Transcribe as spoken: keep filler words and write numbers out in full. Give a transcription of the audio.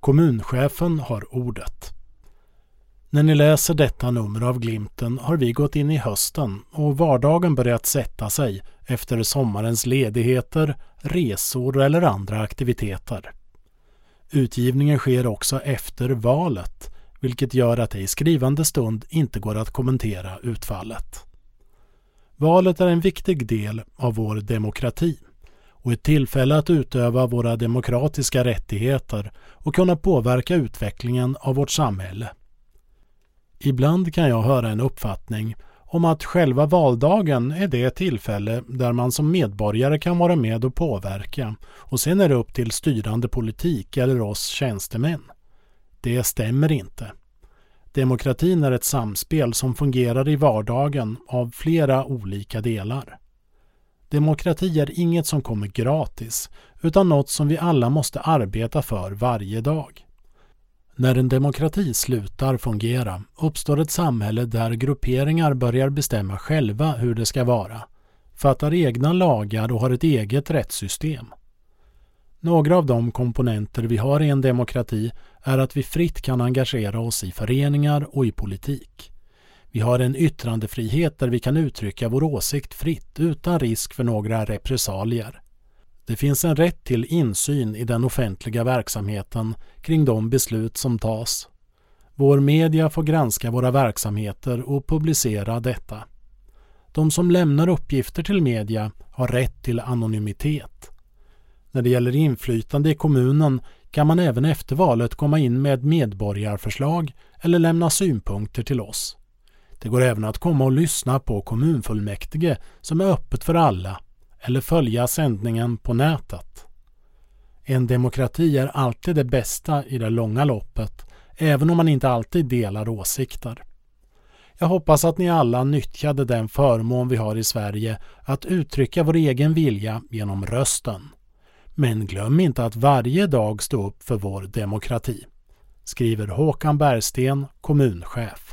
Kommunchefen har ordet. När ni läser detta nummer av Glimten har vi gått in i hösten och vardagen börjat sätta sig efter sommarens ledigheter, resor eller andra aktiviteter. Utgivningen sker också efter valet, vilket gör att det i skrivande stund inte går att kommentera utfallet. Valet är en viktig del av vår demokrati och ett tillfälle att utöva våra demokratiska rättigheter och kunna påverka utvecklingen av vårt samhälle. Ibland kan jag höra en uppfattning om att själva valdagen är det tillfälle där man som medborgare kan vara med och påverka och sen är det upp till styrande politik eller oss tjänstemän. Det stämmer inte. Demokratin är ett samspel som fungerar i vardagen av flera olika delar. Demokrati är inget som kommer gratis utan något som vi alla måste arbeta för varje dag. När en demokrati slutar fungera uppstår ett samhälle där grupperingar börjar bestämma själva hur det ska vara, fattar egna lagar och har ett eget rättssystem. Några av de komponenter vi har i en demokrati är att vi fritt kan engagera oss i föreningar och i politik. Vi har en yttrandefrihet där vi kan uttrycka vår åsikt fritt utan risk för några repressalier. Det finns en rätt till insyn i den offentliga verksamheten kring de beslut som tas. Vår media får granska våra verksamheter och publicera detta. De som lämnar uppgifter till media har rätt till anonymitet. När det gäller inflytande i kommunen kan man även efter valet komma in med medborgarförslag eller lämna synpunkter till oss. Det går även att komma och lyssna på kommunfullmäktige som är öppet för alla eller följa sändningen på nätet. En demokrati är alltid det bästa i det långa loppet, även om man inte alltid delar åsikter. Jag hoppas att ni alla nyttjade den förmån vi har i Sverige att uttrycka vår egen vilja genom rösten. Men glöm inte att varje dag stå upp för vår demokrati, skriver Håkan Bergsten, kommunchef.